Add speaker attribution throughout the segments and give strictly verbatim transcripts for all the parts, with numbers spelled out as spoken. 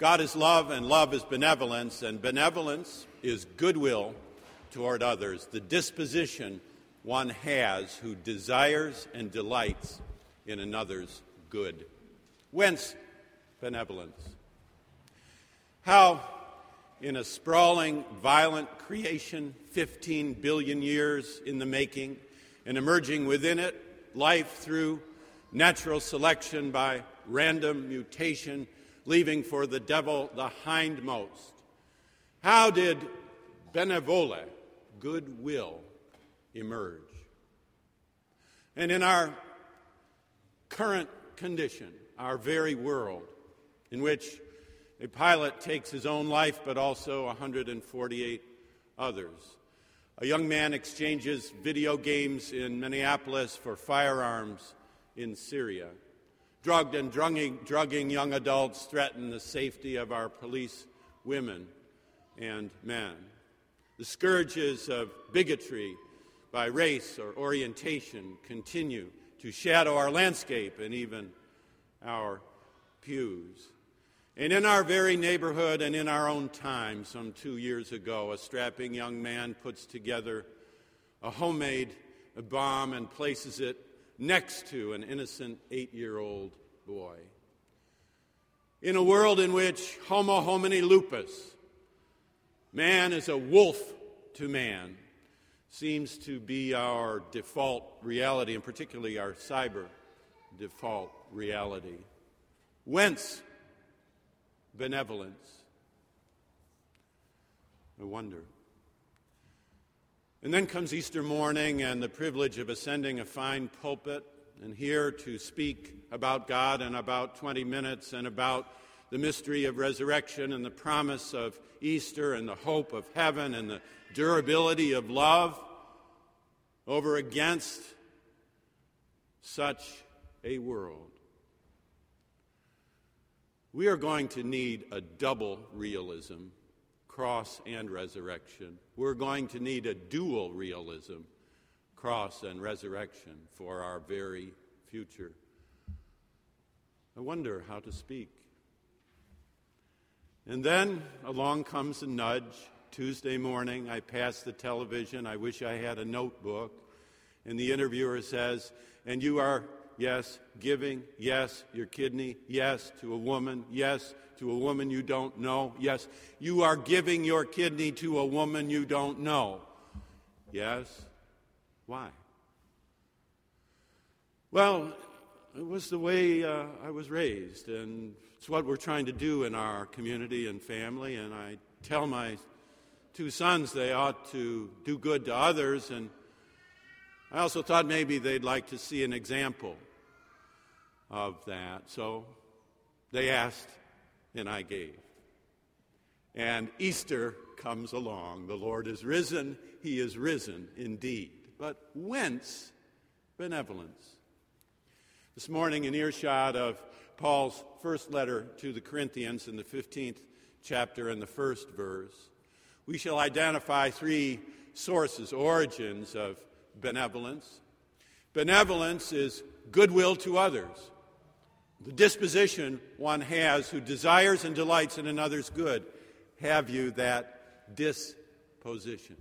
Speaker 1: God is love, and love is benevolence, and benevolence is goodwill toward others, the disposition one has who desires and delights in another's good. Whence benevolence? How, in a sprawling, violent creation, fifteen billion years in the making, and emerging within it, life through natural selection by random mutation, leaving for the devil the hindmost. How did benevole, goodwill, emerge? And in our current condition, our very world, in which a pilot takes his own life but also one hundred forty-eight others, a young man exchanges video games in Minneapolis for firearms in Syria, drugged and drugging, drugging young adults threaten the safety of our police women and men. The scourges of bigotry by race or orientation continue to shadow our landscape and even our pews. And in our very neighborhood and in our own time, some two years ago, a strapping young man puts together a homemade bomb and places it next to an innocent eight-year-old boy. In a world in which homo homini lupus, man is a wolf to man, seems to be our default reality, and particularly our cyber default reality. Whence benevolence? I wonder. And then comes Easter morning and the privilege of ascending a fine pulpit and here to speak about God in about twenty minutes and about the mystery of resurrection and the promise of Easter and the hope of heaven and the durability of love over against such a world. We are going to need a double realism, cross and resurrection. We're going to need a dual realism, cross and resurrection, for our very future. I wonder how to speak. And then along comes a nudge. Tuesday morning, I pass the television. I wish I had a notebook. And the interviewer says, and you are, yes, giving, yes, your kidney, yes, to a woman, yes, to a woman you don't know, yes, you are giving your kidney to a woman you don't know. Yes. Why? Well, it was the way uh, I was raised, and it's what we're trying to do in our community and family, and I tell my two sons they ought to do good to others, and I also thought maybe they'd like to see an example of that. So they asked, and I gave. And Easter comes along. The Lord is risen. He is risen indeed. But whence benevolence? This morning, in earshot of Paul's first letter to the Corinthians in the fifteenth chapter and the first verse, we shall identify three sources, origins of benevolence. Benevolence is goodwill to others, the disposition one has who desires and delights in another's good. Have you that disposition?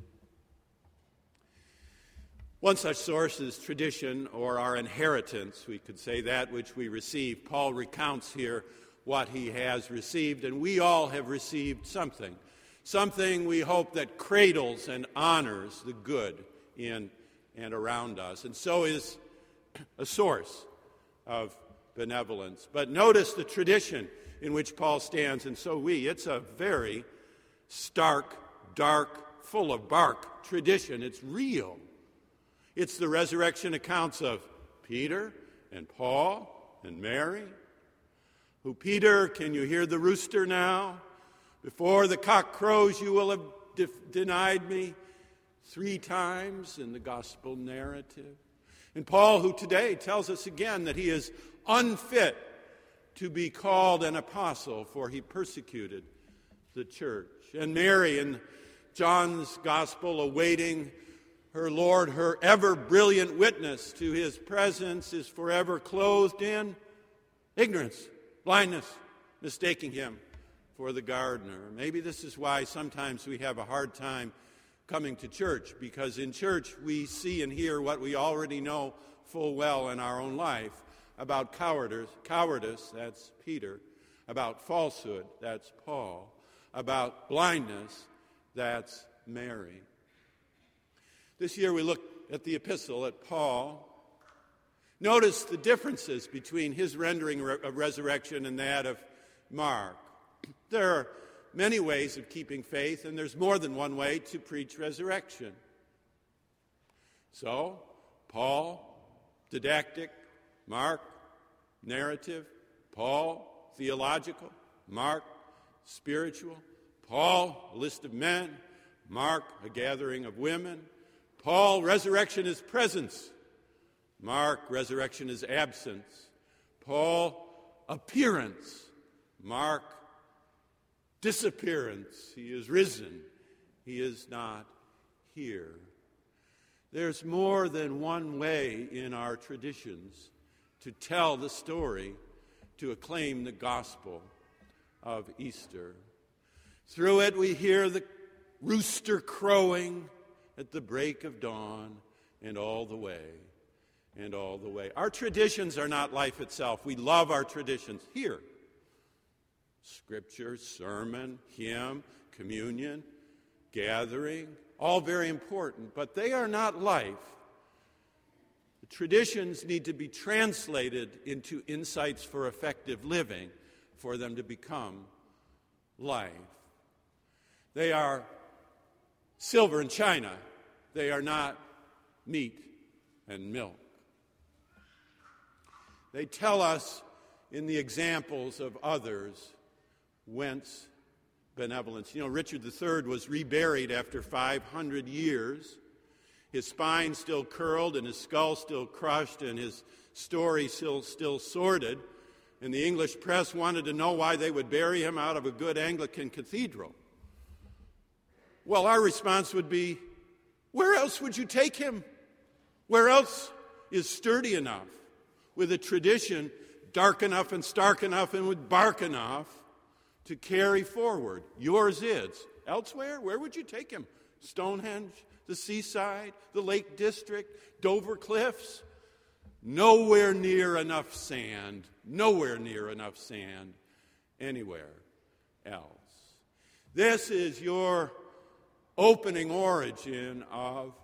Speaker 1: One such source is tradition, or our inheritance, we could say, that which we receive. Paul recounts here what he has received, and we all have received something. Something we hope that cradles and honors the good in and around us. And so is a source of benevolence. But notice the tradition in which Paul stands, and so we. It's a very stark, dark, full of bark tradition. It's real. It's the resurrection accounts of Peter and Paul and Mary. Who, Peter, can you hear the rooster now? Before the cock crows, you will have de- denied me three times in the gospel narrative. And Paul, who today tells us again that he is unfit to be called an apostle, for he persecuted the church. And Mary in John's gospel, awaiting her Lord, her ever-brilliant witness to his presence, is forever clothed in ignorance, blindness, mistaking him for the gardener. Maybe this is why sometimes we have a hard time coming to church, because in church we see and hear what we already know full well in our own life about cowardice, cowardice, that's Peter, about falsehood, that's Paul, about blindness, that's Mary. This year we look at the epistle at Paul. Notice the differences between his rendering of resurrection and that of Mark. There are many ways of keeping faith, and there's more than one way to preach resurrection. So, Paul, didactic; Mark, narrative; Paul, theological; Mark, spiritual; Paul, a list of men; Mark, a gathering of women; Paul, resurrection is presence; Mark, resurrection is absence; Paul, appearance; Mark, disappearance. He is risen. He is not here. There's more than one way in our traditions to tell the story, to acclaim the gospel of Easter. Through it we hear the rooster crowing at the break of dawn, and all the way, and all the way. Our traditions are not life itself. We love our traditions here. Scripture, sermon, hymn, communion, gathering, all very important, but they are not life. The traditions need to be translated into insights for effective living for them to become life. They are silver and china. They are not meat and milk. They tell us in the examples of others whence benevolence. You know, Richard the Third was reburied after five hundred years. His spine still curled and his skull still crushed and his story still, still sordid. And the English press wanted to know why they would bury him out of a good Anglican cathedral. Well, our response would be, where else would you take him? Where else is sturdy enough, with a tradition dark enough and stark enough and with bark enough to carry forward? Yours is. Elsewhere, where would you take him? Stonehenge, the seaside, the Lake District, Dover Cliffs? Nowhere near enough sand, nowhere near enough sand anywhere else. This is your opening origin of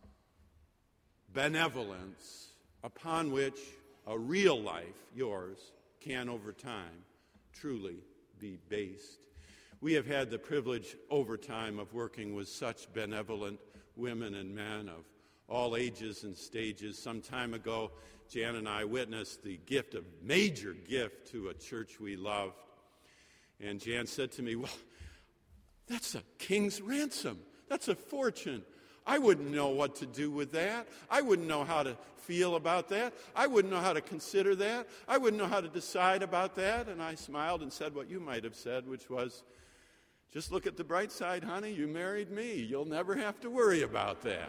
Speaker 1: benevolence, upon which a real life, yours, can over time truly be based. We have had the privilege over time of working with such benevolent women and men of all ages and stages. Some time ago, Jan and I witnessed the gift, a major gift to a church we loved. And Jan said to me, well, that's a king's ransom. That's a fortune. I wouldn't know what to do with that. I wouldn't know how to feel about that. I wouldn't know how to consider that. I wouldn't know how to decide about that. And I smiled and said what you might have said, which was, just look at the bright side, honey. You married me. You'll never have to worry about that.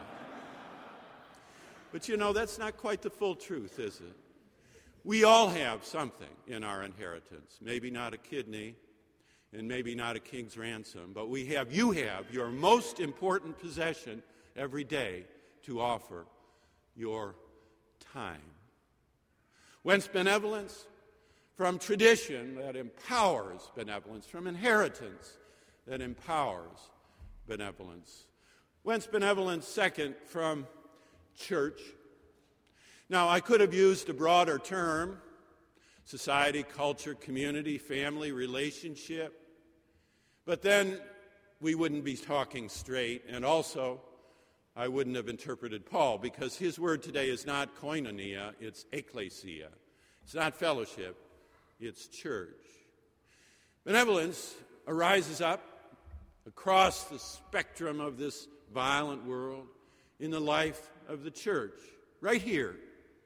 Speaker 1: But you know, that's not quite the full truth, is it? We all have something in our inheritance. Maybe not a kidney, and maybe not a king's ransom, but we have, you have, your most important possession every day to offer, your time. Whence benevolence? From tradition that empowers benevolence, from inheritance that empowers benevolence. Whence benevolence? Second, from church. Now, I could have used a broader term, society, culture, community, family, relationship, but then we wouldn't be talking straight, and also I wouldn't have interpreted Paul, because his word today is not koinonia, it's ecclesia. It's not fellowship, it's church. Benevolence arises up across the spectrum of this violent world in the life of the church, right here.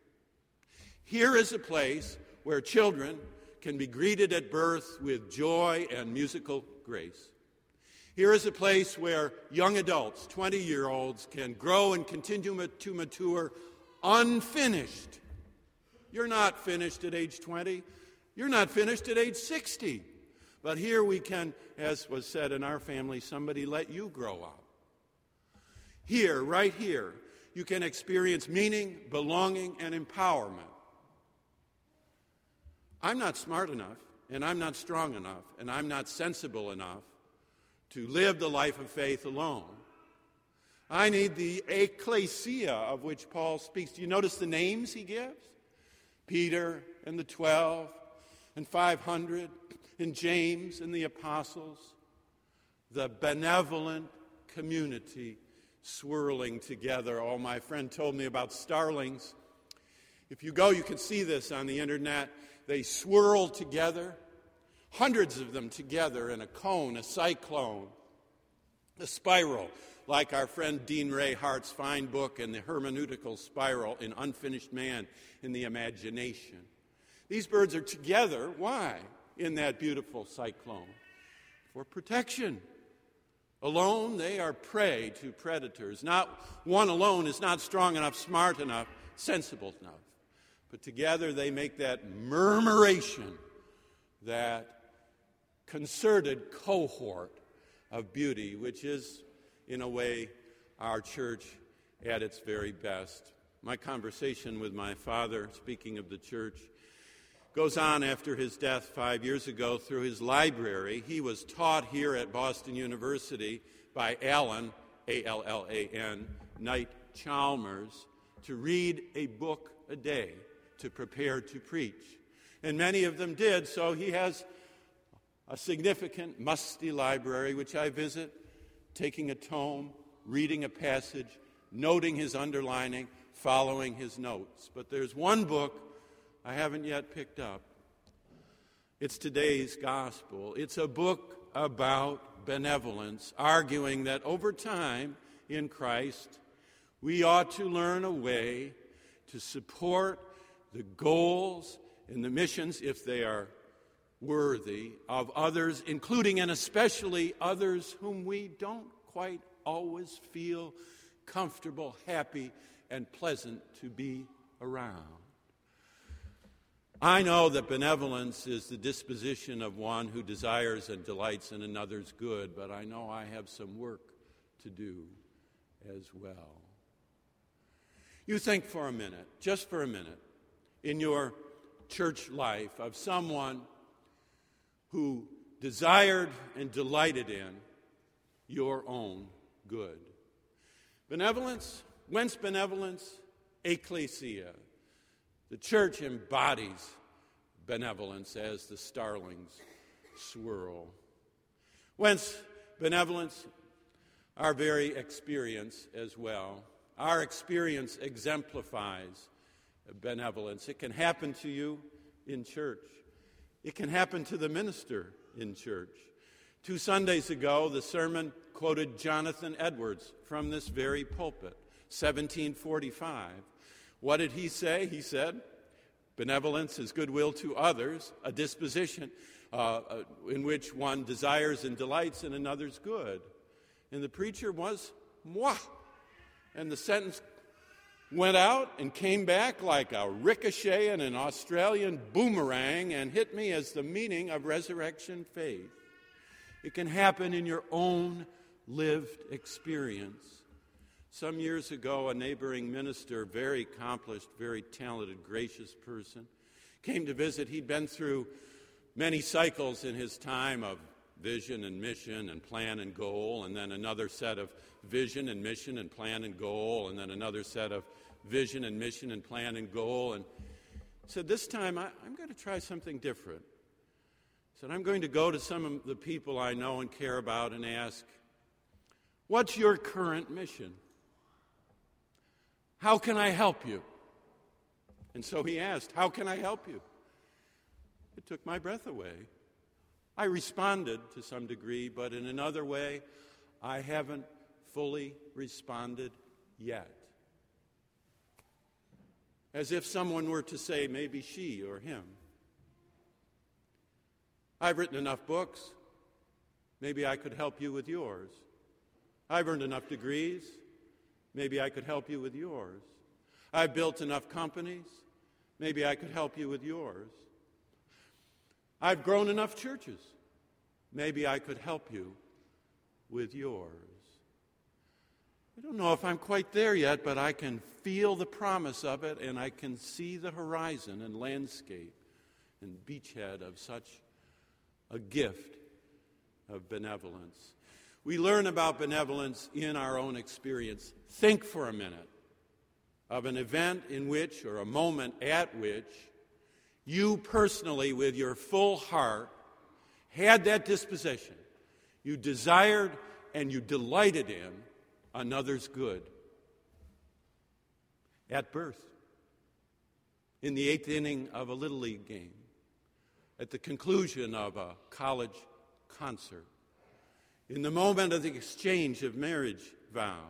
Speaker 1: Here is a place where children can be greeted at birth with joy and musical grace. Here is a place where young adults, twenty-year-olds, can grow and continue to mature unfinished. You're not finished at age twenty. You're not finished at age sixty. But here we can, as was said in our family, somebody let you grow up. Here, right here, you can experience meaning, belonging, and empowerment. I'm not smart enough, and I'm not strong enough, and I'm not sensible enough to live the life of faith alone. I need the ecclesia of which Paul speaks. Do you notice the names he gives? Peter and the twelve and five hundred and James and the apostles. The benevolent community swirling together. Oh, my friend told me about starlings. If you go, you can see this on the internet. They swirl together, hundreds of them together in a cone, a cyclone, a spiral, like our friend Dean Ray Hart's fine book in the hermeneutical spiral in Unfinished Man in the Imagination. These birds are together. Why? In that beautiful cyclone. For protection. Alone, they are prey to predators. Not one alone is not strong enough, smart enough, sensible enough. But together they make that murmuration, that concerted cohort of beauty, which is, in a way, our church at its very best. My conversation with my father, speaking of the church, goes on after his death five years ago through his library. He was taught here at Boston University by Alan, A L L A N, Knight Chalmers, to read a book a day to prepare to preach. And many of them did, so he has a significant, musty library, which I visit, taking a tome, reading a passage, noting his underlining, following his notes. But there's one book I haven't yet picked up. It's today's gospel. It's a book about benevolence, arguing that over time in Christ, we ought to learn a way to support the goals and the missions, if they are worthy, of others, including and especially others whom we don't quite always feel comfortable, happy, and pleasant to be around. I know that benevolence is the disposition of one who desires and delights in another's good, but I know I have some work to do as well. You think for a minute, just for a minute, in your church life of someone who desired and delighted in your own good. Benevolence, whence benevolence? Ecclesia. The church embodies benevolence as the starlings swirl. Whence benevolence? Our very experience as well. Our experience exemplifies benevolence. It can happen to you in church. It can happen to the minister in church. Two Sundays ago, the sermon quoted Jonathan Edwards from this very pulpit, seventeen forty-five. What did he say? He said, benevolence is goodwill to others, a disposition uh, uh, in which one desires and delights in another's good. And the preacher was, moi. And the sentence went out and came back like a ricochet and an Australian boomerang and hit me as the meaning of resurrection faith. It can happen in your own lived experience. Some years ago, a neighboring minister, very accomplished, very talented, gracious person, came to visit. He'd been through many cycles in his time of vision and mission and plan and goal, and then another set of vision and mission and plan and goal, and then another set of vision and mission and plan and goal. And said, this time I, I'm going to try something different. He said, I'm going to go to some of the people I know and care about and ask, what's your current mission? How can I help you? And so he asked, how can I help you? It took my breath away. I responded to some degree, but in another way, I haven't fully responded yet. As if someone were to say, maybe she or him. I've written enough books. Maybe I could help you with yours. I've earned enough degrees. Maybe I could help you with yours. I've built enough companies. Maybe I could help you with yours. I've grown enough churches. maybe I could help you with yours. I don't know if I'm quite there yet, but I can feel the promise of it, and I can see the horizon and landscape and beachhead of such a gift of benevolence. We learn about benevolence in our own experience. Think for a minute of an event in which, or a moment at which, you personally, with your full heart, had that disposition. You desired and you delighted in another's good. At birth, in the eighth inning of a Little League game, at the conclusion of a college concert, in the moment of the exchange of marriage vows,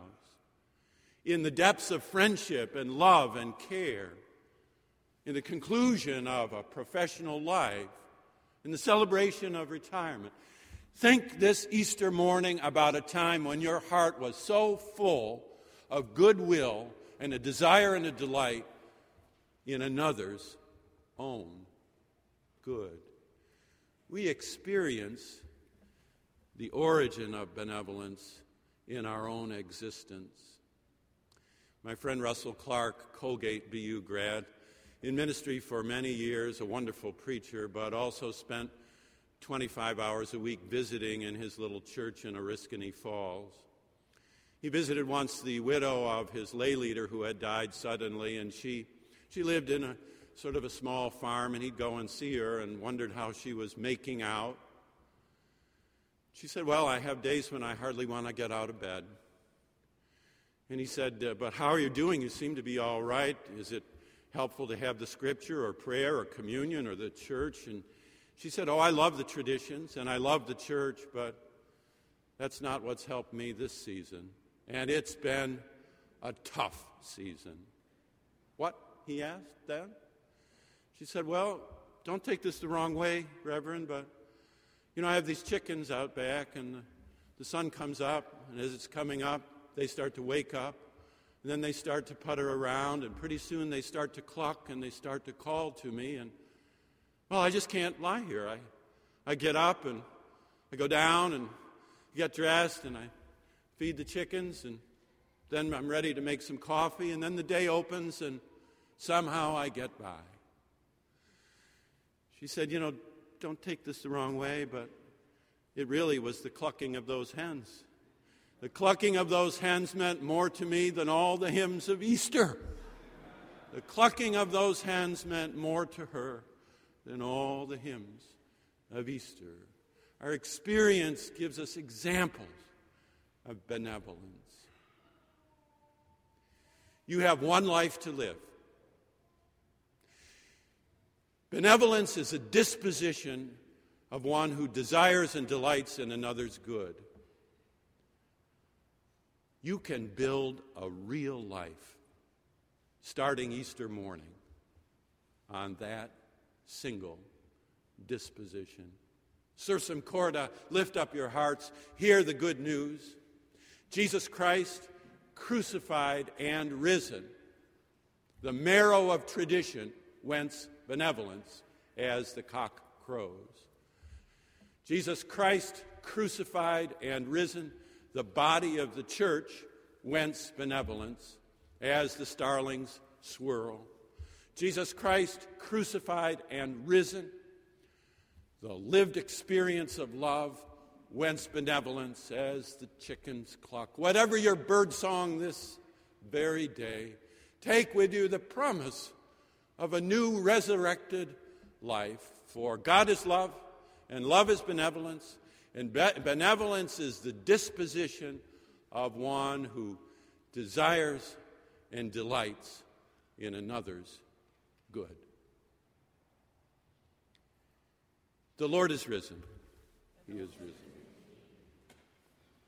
Speaker 1: in the depths of friendship and love and care, in the conclusion of a professional life, in the celebration of retirement. Think this Easter morning about a time when your heart was so full of goodwill and a desire and a delight in another's own good. We experience the origin of benevolence in our own existence. My friend Russell Clark, Colgate B U grad, in ministry for many years, a wonderful preacher, but also spent twenty-five hours a week visiting in his little church in Oriskany Falls. He visited once the widow of his lay leader who had died suddenly, and she, she lived in a sort of a small farm, and he'd go and see her and wondered how she was making out. She said, well, I have days when I hardly want to get out of bed. And he said, uh, but how are you doing? You seem to be all right. Is it helpful to have the scripture or prayer or communion or the church? And she said, oh, I love the traditions and I love the church, but that's not what's helped me this season. And it's been a tough season. What? He asked then. She said, well, don't take this the wrong way, Reverend, but, you know, I have these chickens out back, and the, the sun comes up, and as it's coming up, they start to wake up, and then they start to putter around, and pretty soon they start to cluck, and they start to call to me, and, well, I just can't lie here. I, I get up, and I go down, and get dressed, and I feed the chickens, and then I'm ready to make some coffee, and then the day opens, and somehow I get by. She said, you know, don't take this the wrong way, but it really was the clucking of those hens. The clucking of those hens meant more to me than all the hymns of Easter. The clucking of those hens meant more to her than all the hymns of Easter. Our experience gives us examples of benevolence. You have one life to live. Benevolence is a disposition of one who desires and delights in another's good. You can build a real life starting Easter morning on that single disposition. Sursum corda, lift up your hearts, hear the good news. Jesus Christ, crucified and risen, the marrow of tradition, whence benevolence, as the cock crows. Jesus Christ, crucified and risen, the body of the church, whence benevolence, as the starlings swirl. Jesus Christ, crucified and risen, the lived experience of love, whence benevolence, as the chickens cluck. Whatever your bird song this very day, take with you the promise of a new resurrected life. For God is love, and love is benevolence, and be- benevolence is the disposition of one who desires and delights in another's good. The Lord is risen. He is risen.